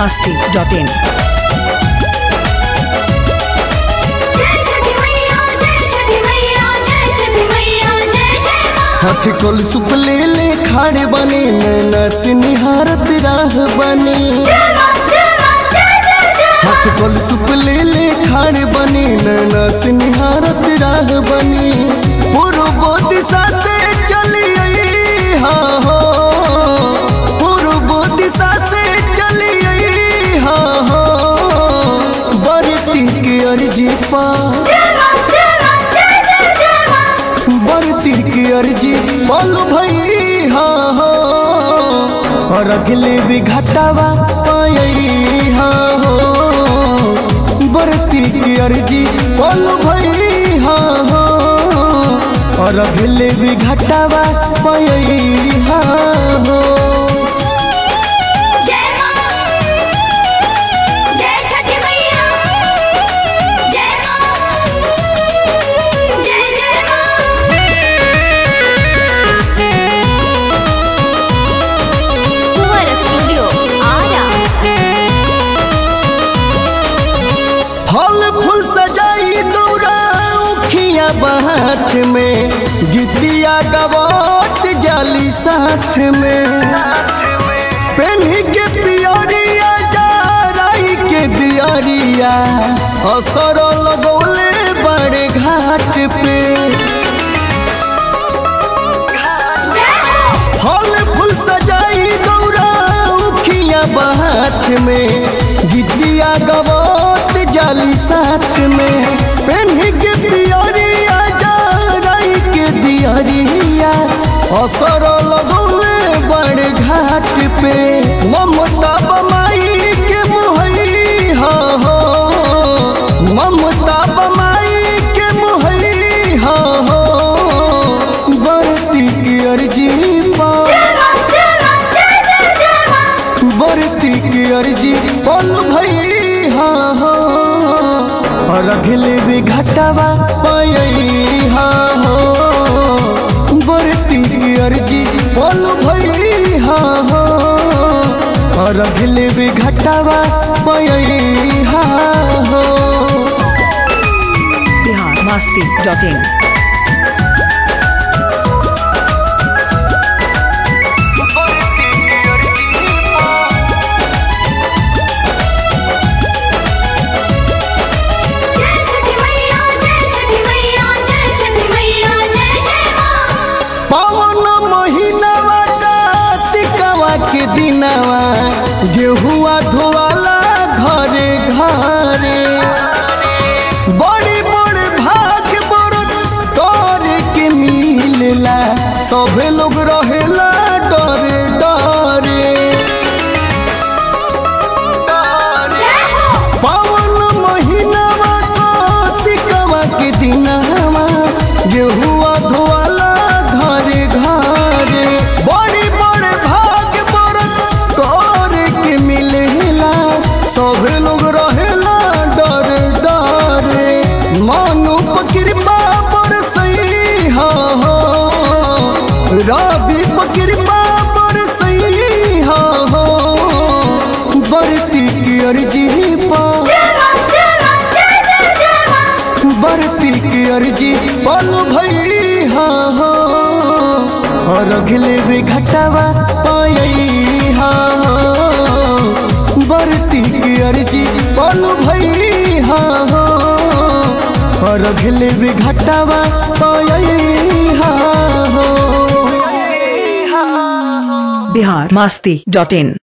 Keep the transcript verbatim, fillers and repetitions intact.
masti dot in. हाथ कोल सुप ले ले खाड़े बने नैना से निहारत राह बने। हाथ कोल सुप ले ले खाड़े बने नैना से निहारत राह बने। पूर्व दिशा से चली आई हाँ हो, पूर्व दिशा से चली आई हाँ हो। बरती की अर्जी पा बरती की अर्जी बोल भई हाँ हो। और अगले भी घटावा पाई हाँ हो। बरती की अर्जी बोल भई हाँ हो। और अगले भी घटावा पाई हाँ हो। फल फूल सजाई दौरा उखिया बात में, गीतिया गवात जाली साथ में। पेन्ही के पियरिया जाराई के दियरिया असर लगौले बड़े घाट पे। फल फूल सजाई दौरा उखिया बात में, गीतिया गवात जाली साथ में। पेन्ही के पियरिया जाराई के दियरिया असर लगौले बड़े घाट पे। ममता बमाई के मुहई हाँ हो, ममता बमाई के मुहई हाँ हो। बरती की अर्जी पा बरती की अर्जी बोल भई हाँ हो। और अगले भी घटावा पाई हाँ हो। बरती की अर्जी बोल भई हाँ हो। और अगले भी घटावा पाई हाँ हो। Bihar masti dot in. के दिनवा गेहुआ धोवाला घरे घरे। बड़ी बड़े भाग बरत तोरे के मिलला, सब लोग रहेला डरे डरे। पावन महीनावा कार्तिकवा के दिनवा गेहुआ धोवाला घरे घरे। बड़ी बड़े सब लोग रहेला डरे डरे। मानो कृपा पर सही हाँ हो, रवि कृपा पर सही हाँ हो। बरती की अर्जी पा बरती की अर्जी पल भई हाँ हो। और अगले भी घटावा पाई हाँ हो। बरती की अर्जी बोल भई हाँ हो। और अगले भी घटावा पाई हाँ हो। Bihar masti dot in.